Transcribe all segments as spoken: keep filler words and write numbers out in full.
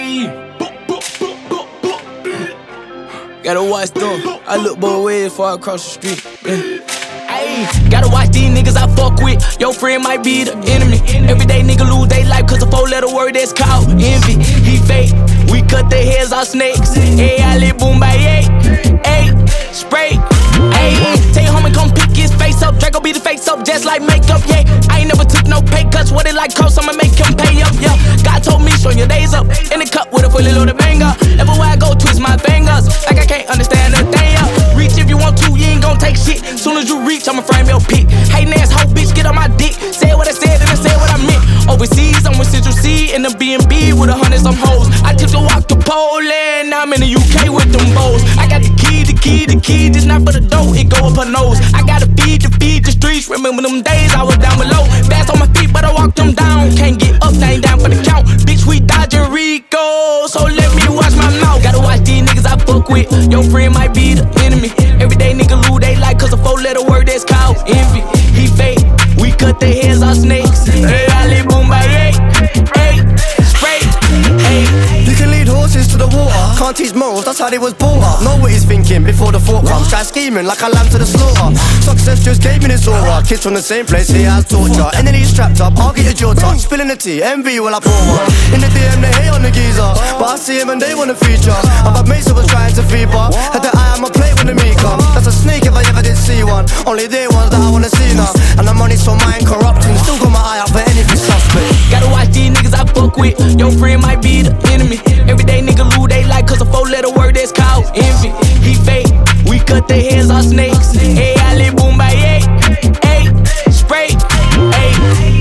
Gotta watch them. I look both ways before I cross the street. Yeah. Ayy, gotta watch these niggas I fuck with. Your friend might be the enemy. Everyday nigga lose they life cause a four letter word that's called envy. He fake, we cut their heads off snakes. Ayy, I live boom by eight. Ayy, spray. Ayy, tell your homie come pick his face up. Draco be the face up just like makeup, yeah. I ain't never took no pay cuts. What it like cost, I'ma make him pay up, yeah. God told me show your days up. In the cup with a fully loaded banger. Everywhere I go twist my fingers. Like I can't understand a thing, yeah. Reach if you want to, you ain't gon' take shit. Soon as you reach, I'ma frame your pick. Hatin' ass hoe bitch, get on my dick. Say what I said and I said what I meant. Overseas, I'm with Central C in the B and B with a hundred some hoes. I took to walk to Poland, now I'm in the U K with them bows. I got the key, the key, the key, just not for the dough, it go up her nose. I gotta feed to feed the streets, remember them days I was down below. Fast on my feet, but I walked them down. Can't get up, now ain't down for the count. Bitch, we dodging Rico, so let me watch my mouth. Gotta watch these niggas I fuck with. Your friend might be the enemy. Everyday nigga lose they like cause a four letter word that's called envy. He fake, we cut their heads off snakes. Hey, I live boom by eight. Hey, spray. Hey. You can lead horses to the water, can't teach morals, that's how they was brought up. Know what he's thinking before the thought comes. Try scheming like a lamb to the slaughter. Success just gave me this aura. Kids from the same place, he has torture. Enemy strapped up, I'll get your jaw touch. Spilling the tea, envy while I pour one. In the D M they hate on the geezer, but I see him and they wanna feature. I've had mates who was trying to feed her. Had the eye on my plate when the meat come. That's a snake if I ever did see one. Only they ones that I wanna see now. And the money's for mine corrupting. Still got my eye out for anything suspect. Gotta watch these niggas I fuck with. Your friend might be the enemy. Everyday nigga lose they like cause a four letter word that's called envy. He fake, we cut their heads off snakes. Hey, I live boom by eight. Hey, spray. Hey,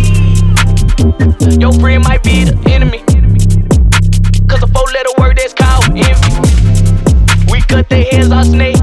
your friend might be the enemy. Cause a four letter word that's called envy. We cut their heads off snakes.